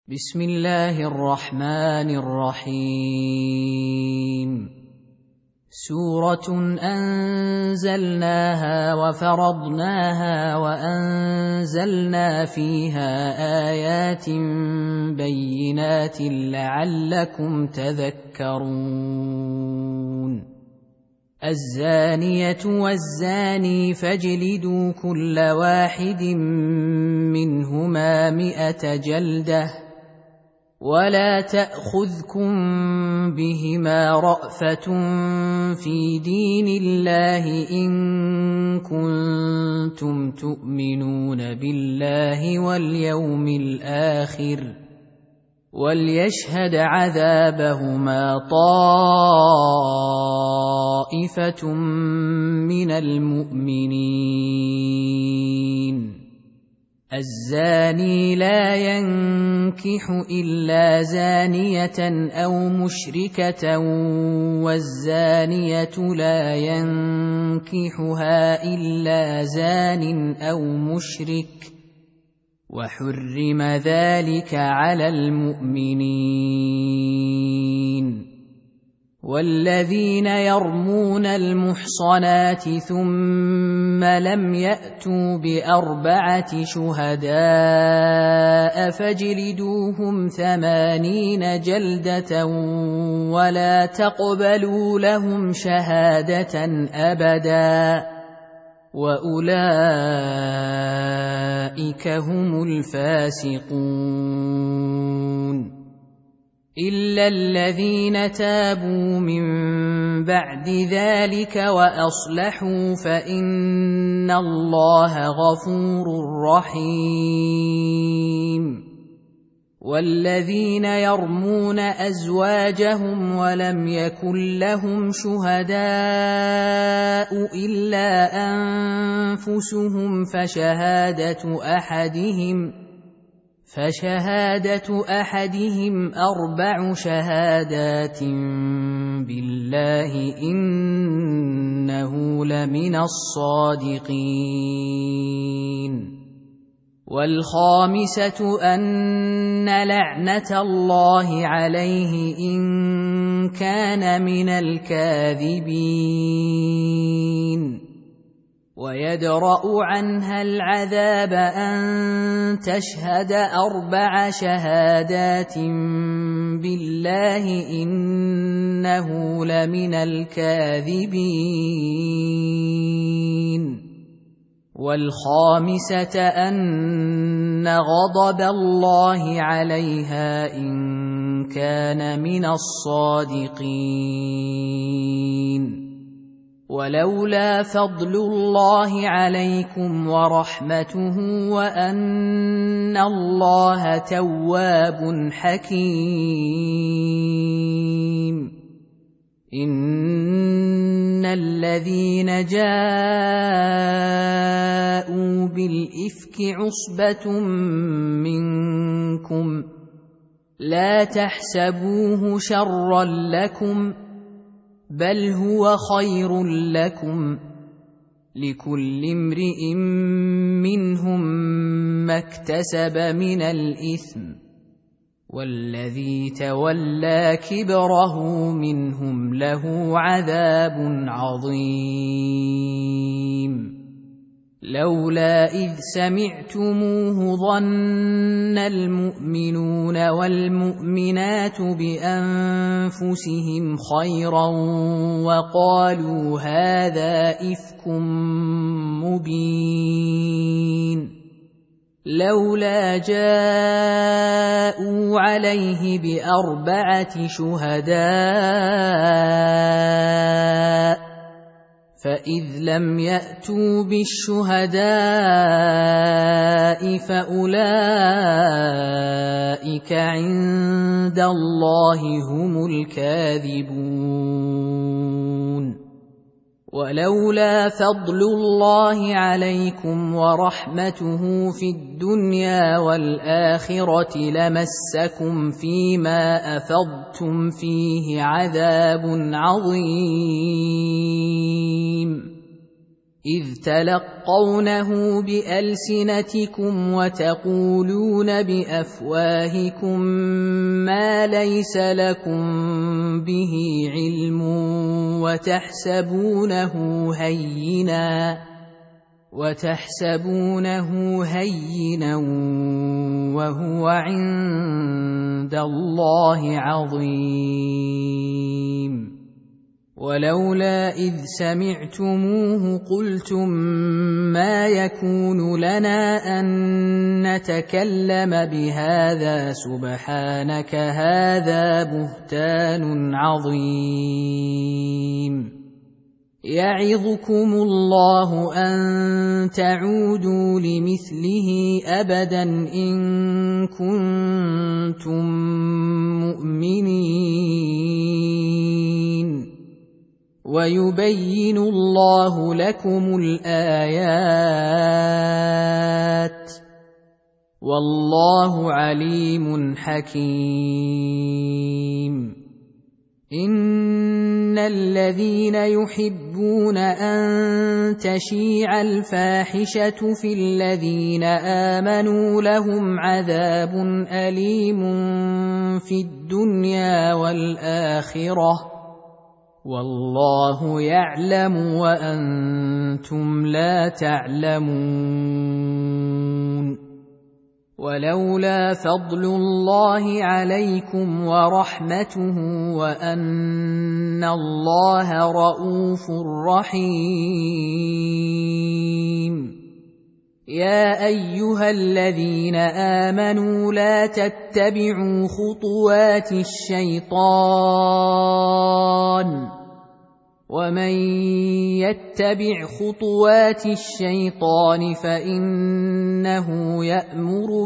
بسم الله الرحمن الرحيم. سورة أنزلناها وفرضناها وأنزلنا فيها آيات بينات لعلكم تذكرون. الزانية والزاني فاجلدوا كل واحد منهما 100 جلدة ولا تأخذكم بهما رأفة في دين الله إن كنتم تؤمنون بالله واليوم الآخر وليشهد عذابهما طائفة من المؤمنين. الزاني لا ينكح إلا زانية أو مشركة والزانية لا ينكحها إلا زان أو مشرك وحرم ذلك على المؤمنين. والذين يرمون المحصنات ثم لم يأتوا ب4 شهداء فاجلدوهم 80 جلدة ولا تقبلوا لهم شهادة أبدا وأولئك هم الفاسقون. إلا الذين تابوا من بعد ذلك وأصلحوا فإن الله غفور رحيم. والذين يرمون أزواجهم ولم يكن لهم شهداء إلا أنفسهم فشهادة أحدهم 4 شهادات بالله إنه لمن الصادقين. والخامسة أن لعنة الله عليه إن كان من الكاذبين. ويدرأ عنها العذاب أن تشهد 4 شهادات بالله إنه لمن الكاذبين. والخامسة أن غضب الله عليها إن كان من الصادقين. ولولا فضل الله عليكم ورحمته وأن الله تواب حكيم. إن الذين جاءوا بالإفك عصبة منكم لا تحسبوه شرا لكم بل هو خير لكم لكل امرئ منهم ما اكتسب من الإثم والذي تولى كبره منهم له عذاب عظيم. لولا إذ سمعتموه ظن المؤمنون والمؤمنات بأنفسهم خيرا وقالوا هذا إفك مبين. لولا جاءوا عليه ب4 شهداء فإذ لم يأتوا بالشهداء فأولئك عند الله هم الكاذبون. ولولا فضل الله عليكم ورحمته في الدنيا والآخرة لمسكم فيما أفضتم فيه عذاب عظيم. إذ تلقونه بألسنتكم وتقولون بأفواهكم ما ليس لكم به علم وتحسبونه هينا وهو عند الله عظيم ولولا إذ سمعتموه قلتم ما يكون لنا أن نتكلم بهذا سبحانك هذا بهتان عظيم يعظكم الله أن تعودوا لمثله أبدا إن كنتم مؤمنين ويبين الله لكم الآيات والله عليم حكيم إن الذين يحبون أن تشيع الفاحشة في الذين آمنوا لهم عذاب أليم في الدنيا والآخرة والله يعلم وأنتم لا تعلمون ولولا فضل الله عليكم ورحمته وأن الله رءوف رحيم يا أيها الذين آمنوا لا تتبعوا خطوات الشيطان ومن يتبع خطوات الشيطان فإنه يأمر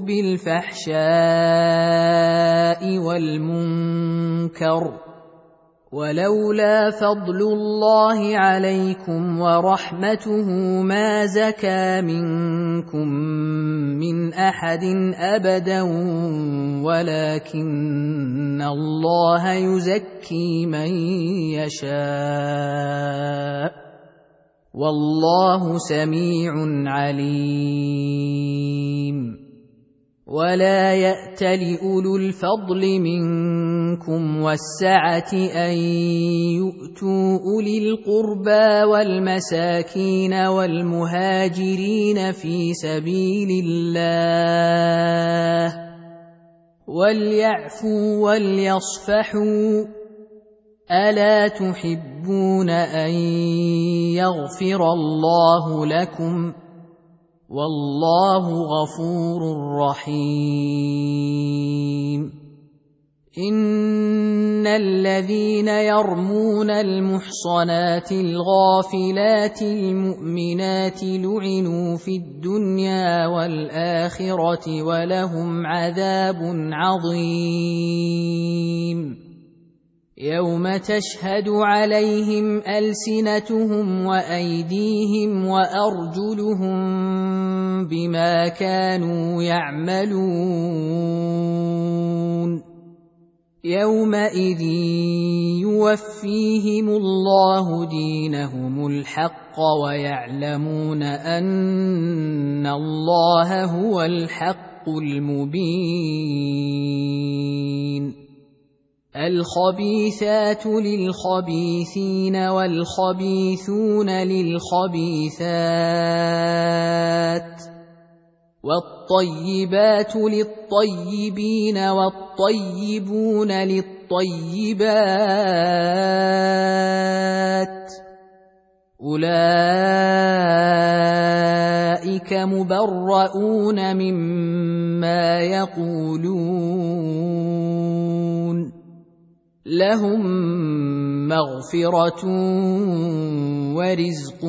بالفحشاء والمنكر ولولا فضل الله عليكم ورحمته ما زكى منكم من أحد أبدا ولكن الله يزكي من يشاء والله سميع عليم ولا يأتل أولو الفضل منكم والسعة أن يؤتوا أولي القربى والمساكين والمهاجرين في سبيل الله وليعفوا وليصفحوا ألا تحبون أن يغفر الله لكم والله غفور رحيم إن الذين يرمون المحصنات الغافلات المؤمنات لعنوا في الدنيا والآخرة ولهم عذاب عظيم يوم تشهد عليهم ألسنتهم وأيديهم وأرجلهم بما كانوا يعملون يومئذ يوفيهم الله دينهم الحق ويعلمون أن الله هو الحق المبين الخبيثات للخبيثين والخبيثون للخبيثات والطيبات للطيبين والطيبون للطيبات أولئك مبرؤون مما يقولون لهم مغفرة ورزق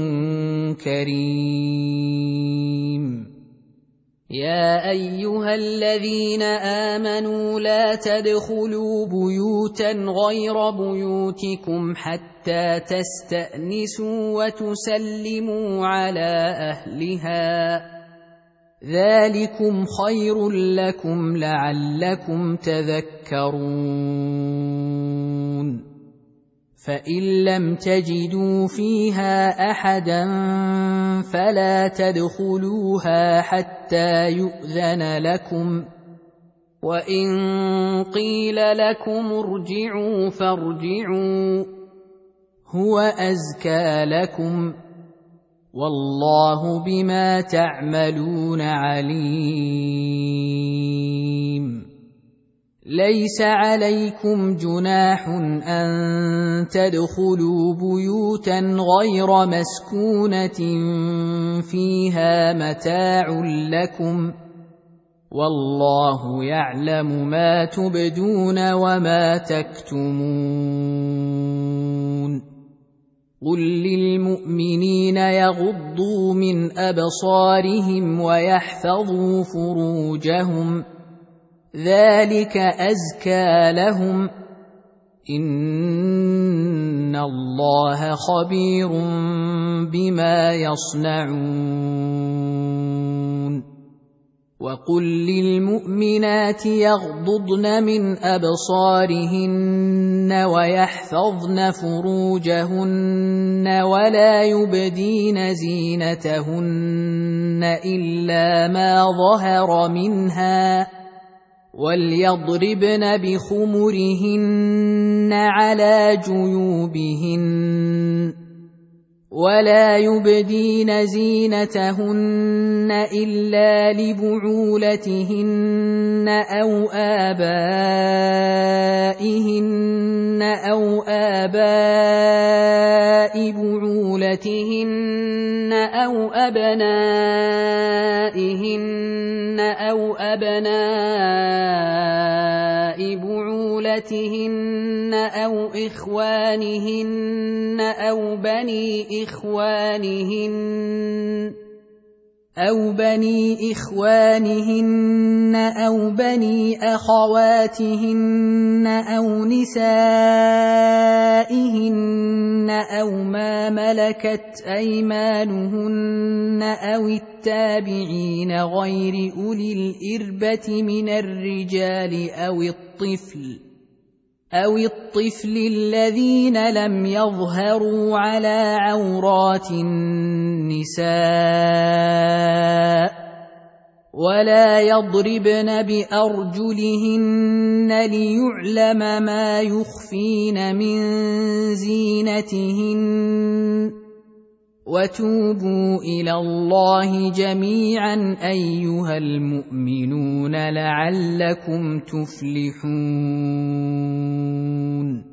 كريم يا أيها الذين آمنوا لا تدخلوا بيوتا غير بيوتكم حتى تستأنسوا وتسلموا على أهلها ذلكم خير لكم لعلكم تذكرون فإن لم تجدوا فيها أحدا فلا تدخلوها حتى يؤذن لكم، وإن قيل لكم ارجعوا فارجعوا هو أزكى لكم، والله بما تعملون عليم. ليس عليكم جناح أن تدخلوا بيوتا غير مسكونة فيها متاع لكم، والله يعلم ما تبدون وما تكتمون. قل للمؤمنين يغضوا من أبصارهم ويحفظوا فروجهم، ذلك أزكى لهم، إن الله خبير بما يصنعون. وقل للمؤمنات يغضضن من أبصارهن ويحفظن فروجهن ولا يبدين زينتهن إلا ما ظهر منها، وليضربن بخمرهن على جيوبهن، ولا يبدين زينتهن إلا لبعولتهن أو آبائهن أو آباء بعولتهن أو أبنائهن أو أبناء بعولتهن أو إخوانهن أو بني إخوانهن أو بني أخواتهن أو نسائهن أو ما ملكت أيمانهن أو التابعين غير أولي الإربة من الرجال أو الطفل الذين لم يظهروا على عورات النساء، ولا يضربن بأرجلهن ليعلم ما يخفين من زينتهن. وتوبوا إلى الله جميعا أيها المؤمنون لعلكم تفلحون.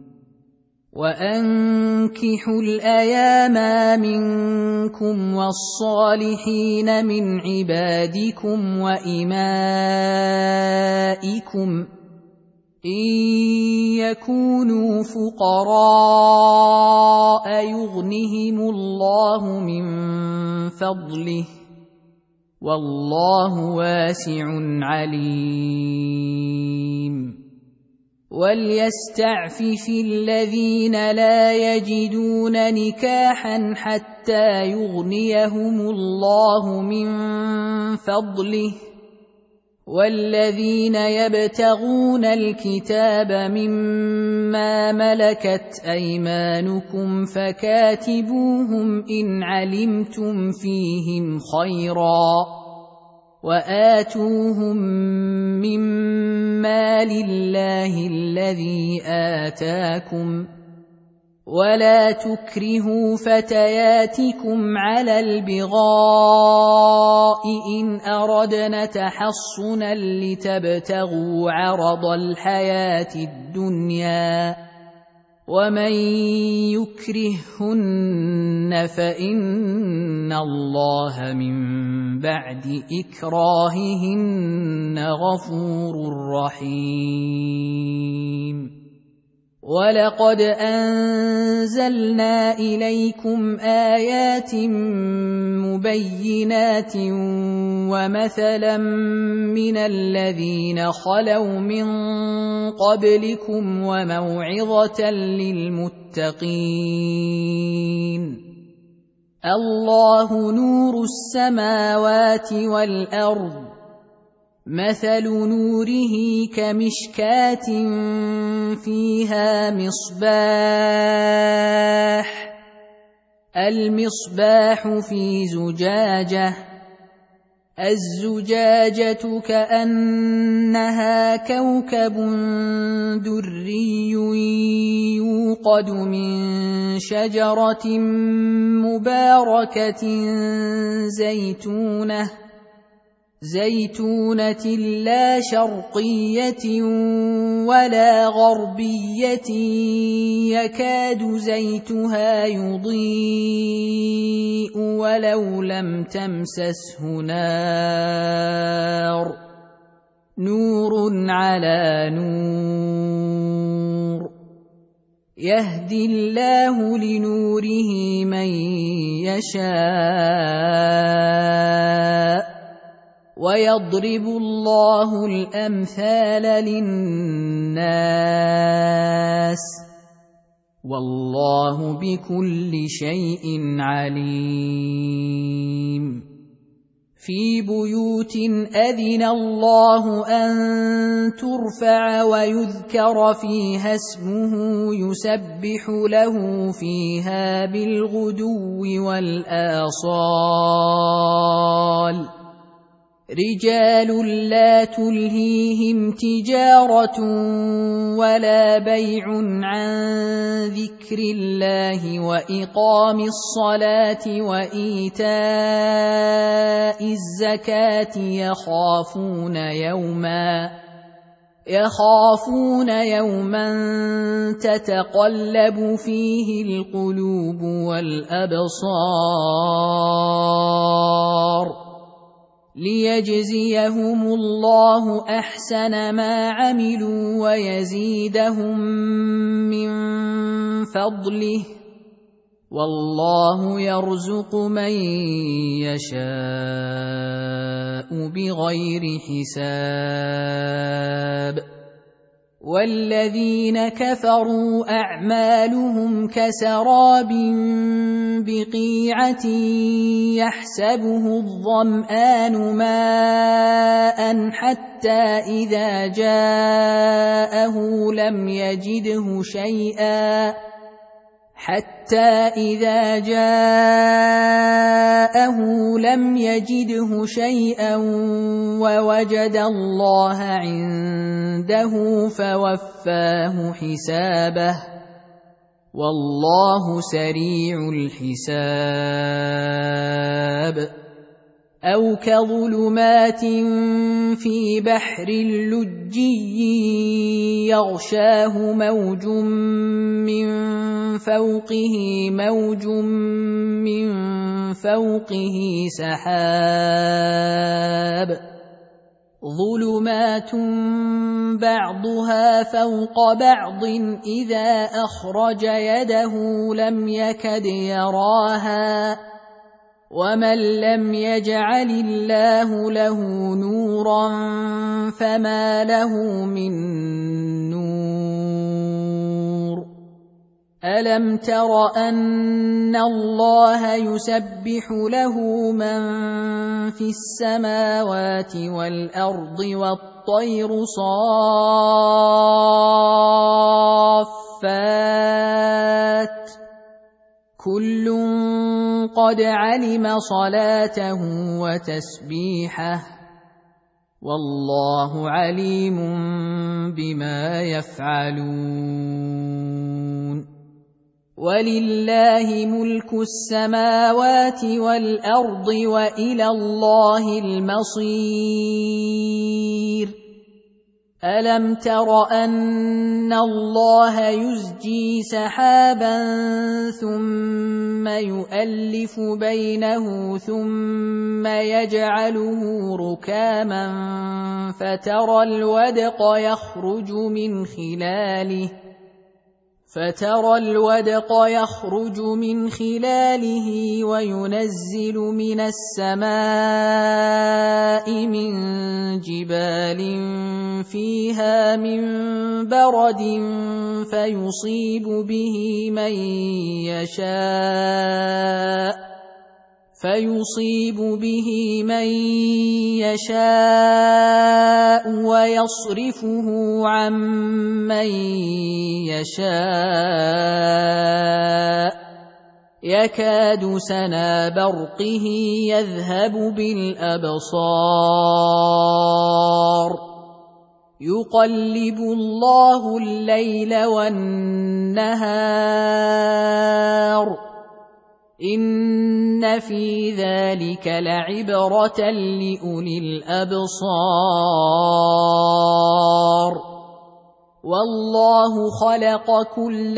وأنكحوا الأيام منكم والصالحين من عبادكم وإمائكم، إن يكونوا فقراء يغنهم الله من فضله، والله واسع عليم. وليستعفف الذين لا يجدون نكاحا حتى يغنيهم الله من فضله، والذين يبتغون الكتاب مما ملكت أيمانكم فكاتبوهم إن علمتم فيهم خيرا، وآتوهم مما لله الذي آتاكم، ولا تكرهوا فتياتكم على البغاء إن أردنا تحصنا لتبتغوا عرض الحياة الدنيا، ومن يكرههن فإن الله من بعد إكراههن غفور رحيم. ولقد أنزلنا إليكم آيات مبينات ومثلا من الذين خلوا من قبلكم وموعظة للمتقين. الله نور السماوات والأرض، مثل نوره كمشكاة فيها مصباح، المصباح في زجاجة، الزجاجة كأنها كوكب دري يوقد من شجرة مباركة زيتونة لا شرقية ولا غربية يكاد زيتها يضيء ولو لم تمسسه نار، نور على نور، يهدي الله لنوره من يشاء ويضرب الله الأمثال للناس والله بكل شيء عليم. في بيوت أذن الله أن ترفع ويذكر فيها اسمه يسبح له فيها بالغدو والآصال، رجال لا تلهيهم تجارة ولا بيع عن ذكر الله وإقام الصلاة وإيتاء الزكاة يخافون يوما تتقلب فيه القلوب والأبصار، ليجزيهم الله أحسن ما عملوا ويزيدهم من فضله، والله يرزق من يشاء بغير حساب. والذين كفروا أعمالهم كسراب بقيعة يحسبه الظمآن ماء حتى إذا جاءه لم يجده شيئا ووجد الله عنده فوفاه حسابه، والله سريع الحساب. أو كظلمات في بحر لجي يغشاه موج من فوقه سحاب، ظلمات بعضها فوق بعض إذا أخرج يده لم يكد يراها، ومن لم يجعل الله له نورا فما له من نور. ألم تر أن الله يسبح له من في السماوات والأرض والطير صافات، كل قد علم صلاته وتسبيحه، والله عليم بما يفعلون. ولله ملك السماوات والأرض وإلى الله المصير. ألم تر أن الله يزجي سحابا ثم يؤلف بينه ثم يجعله ركاما فترى الودق يخرج من خلاله وينزل من السماء من جبال فيها من برد فيصيب به من يشاء ويصرفه عن من يشاء يكاد سنا برقه يذهب بالأبصار يقلب الله الليل والنهار إن في ذلك لعبرة لأولي الأبصار والله خلق كل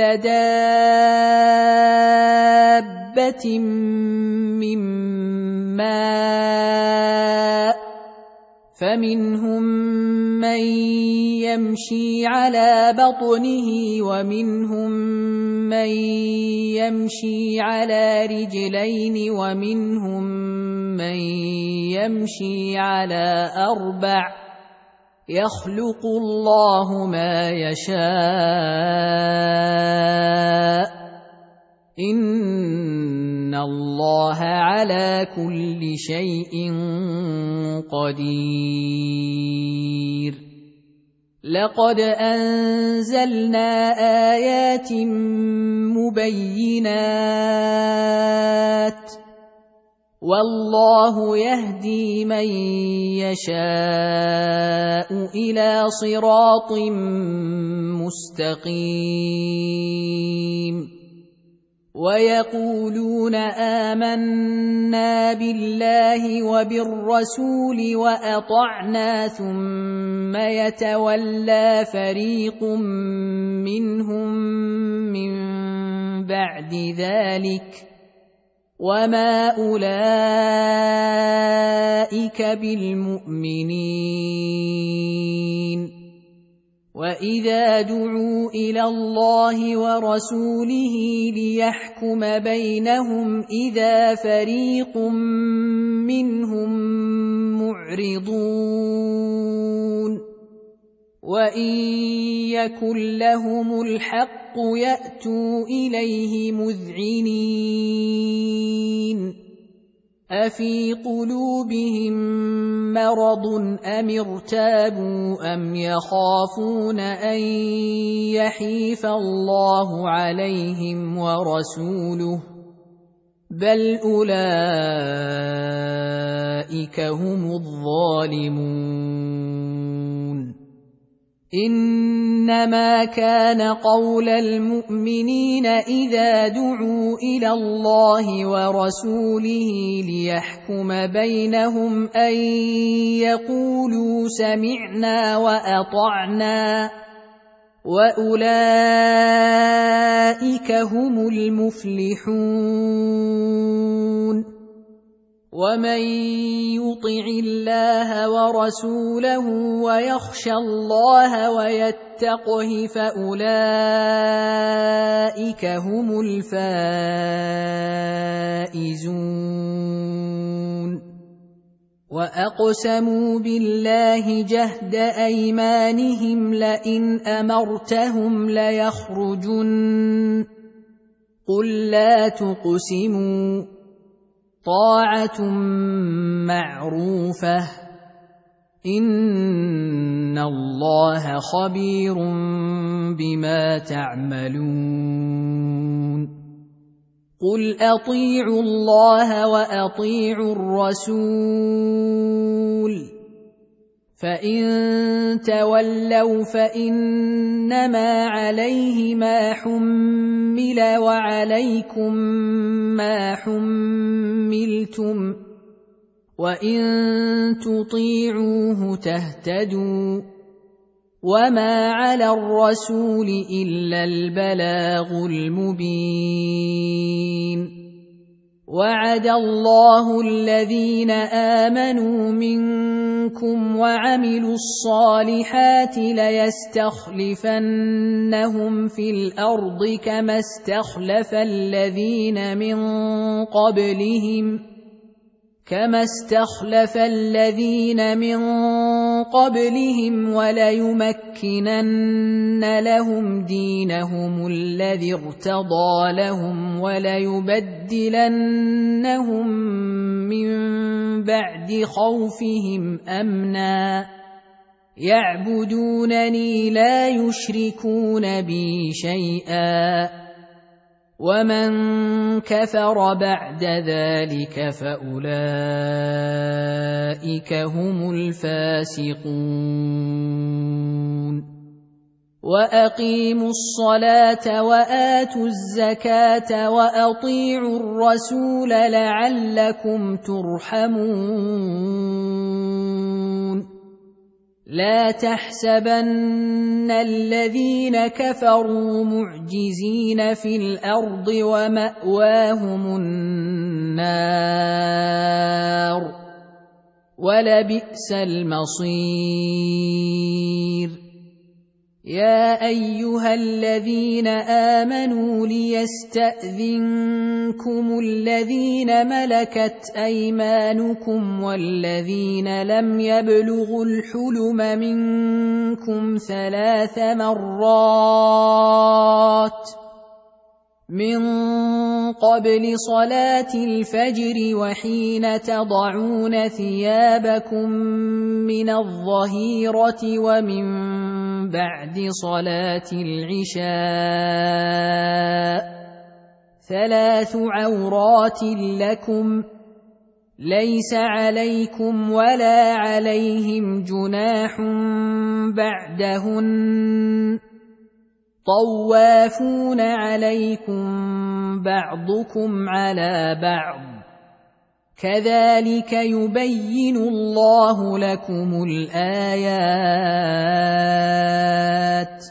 دابة من ماء فمنهم من يمشي على بطنه ومنهم من يمشي على رجلين ومنهم من يمشي على أربع يخلق الله ما يشاء إن الله على كل شيء قدير لقد أنزلنا آيات مبينات والله يهدي من يشاء إلى صراط مستقيم ويقولون آمنا بالله وبالرسول وأطعنا ثم يتولى فريق منهم من بعد ذلك وما أولئك بالمؤمنين وإذا دعوا إلى الله ورسوله ليحكم بينهم إذا فريق منهم معرضون وإن يكن لهم الحق يأتوا إليه مذعنين أفي قلوبهم مرض أم ارتابوا أم يخافون أن يحيف الله عليهم ورسوله بل أولئك هم الظالمون إنما كان قول المؤمنين إذا دعوا إلى الله ورسوله ليحكم بينهم أن يقولوا سمعنا وأطعنا وأولئك هم المفلحون ومن يطع الله ورسوله ويخشى الله ويتقه فأولئك هم الفائزون وأقسموا بالله جهد أيمانهم لئن أمرتهم ليخرجن قل لا تقسموا طاعة معروفة إن الله خبير بما تعملون قل أطيعوا الله وأطيعوا الرسول فإن تولوا فإنما عليه ما حمل وعليكم ما حملتم وإن تطيعوه تهتدوا وما على الرسول إلا البلاغ المبين وعد الله الذين آمنوا منكم وعملوا الصالحات ليستخلفنهم في الأرض كما استخلف الذين من قبلهم وليمكنن لهم دينهم الذي ارتضى لهم وليبدلنهم من بعد خوفهم أمنا يعبدونني لا يشركون بي شيئا ومن كفر بعد ذلك فأولئك هم الفاسقون وأقيموا الصلاة وآتوا الزكاة وأطيعوا الرسول لعلكم ترحمون لا تحسبن الذين كفروا معجزين في الأرض ومأواهم النار ولبئس المصير يا أيها الذين آمنوا ليستأذنكم الذين ملكت أيمانكم والذين لم يبلغوا الحلم منكم 3 مرات من قبل صلاة الفجر وحين تضعون ثيابكم من الظهيرة ومن بعد صلاة العشاء 3 عورات لكم ليس عليكم ولا عليهم جناح بعدهن طوافون عليكم بعضكم على بعض كذلك يبين الله لكم الآيات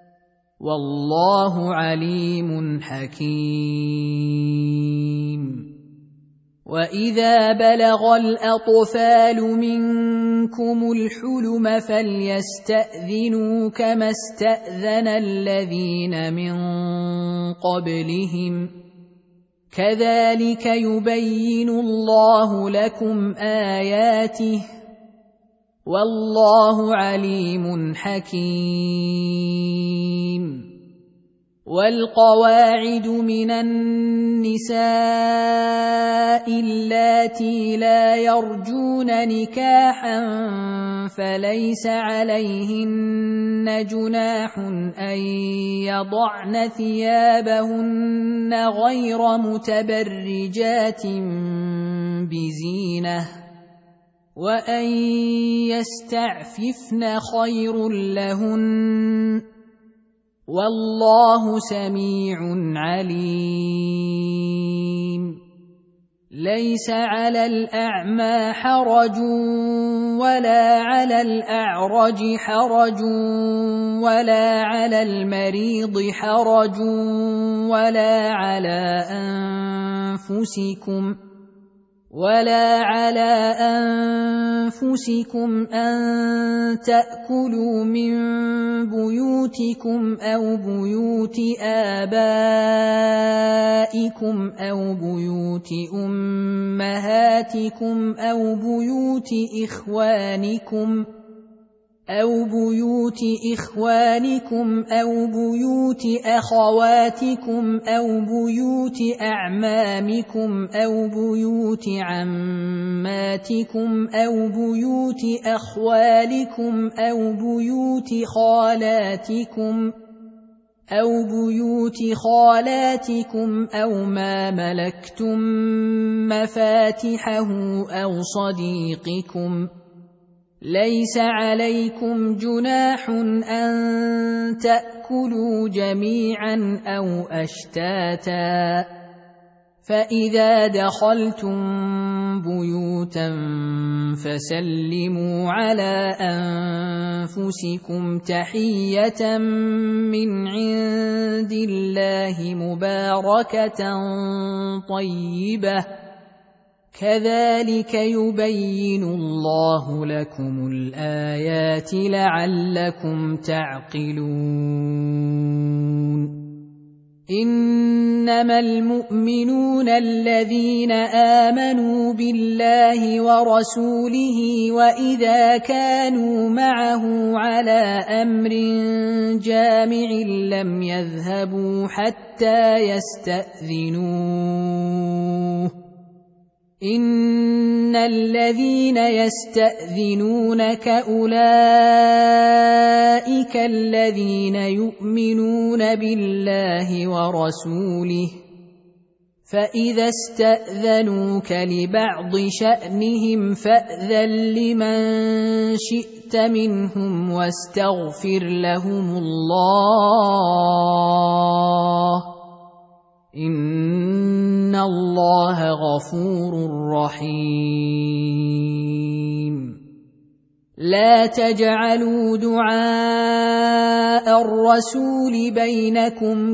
والله عليم حكيم وإذا بلغ الأطفال منكم الحلم فليستأذنوا كما استأذن الذين من قبلهم كذلك يبين الله لكم آياته والله عليم حكيم والقواعد من النساء اللاتي لا يرجون نكاحا فليس عليهن جناح أن يضعن ثيابهن غير متبرجات بزينة وأن يستعففن خير لهن والله سميع عليم ليس على الأعمى حرج ولا على الأعرج حرج ولا على المريض حرج ولا على أنفسكم أن تأكلوا من بيوتكم أو بيوت آبائكم أو بيوت أمهاتكم أو بيوت إخوانكم أو بيوت أخواتكم أو بيوت أعمامكم أو بيوت عماتكم أو بيوت أخوالكم أو بيوت خالاتكم أو ما ملكتم مفاتحه أو صديقكم ليس عليكم جناح أن تأكلوا جميعا أو أشتاتا فإذا دخلتم بيوتا فسلموا على أنفسكم تحية من عند الله مباركة طيبة كذلك يبين الله لكم الآيات لعلكم تعقلون إنما المؤمنون الذين آمنوا بالله ورسوله وإذا كانوا معه على أمر جامع لم يذهبوا حتى يستأذنوه إن الذين يستأذنونك أولئك الذين يؤمنون بالله ورسوله فإذا استأذنوك لبعض شأنهم فأذن لمن شئت منهم واستغفر لهم الله إن الله غفور رحيم لا تجعلوا دعاء الرسول بينكم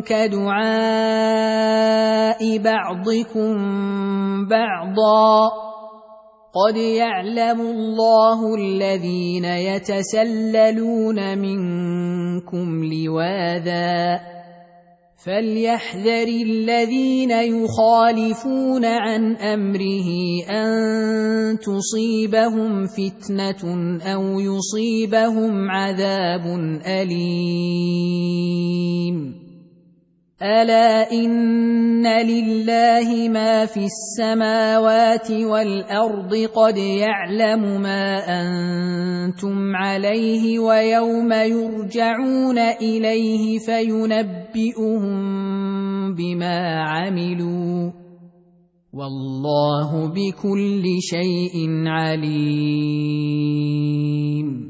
كدعاء بعضكم بعضا قد يعلم الله الذين يتسللون منكم لواذا فليحذر الذين يخالفون عن أمره أن تصيبهم فتنة أو يصيبهم عذاب أليم ألا إن لله ما في السماوات والأرض قد يعلم ما أنتم عليه ويوم يرجعون إليه فينبئهم بما عملوا والله بكل شيء عليم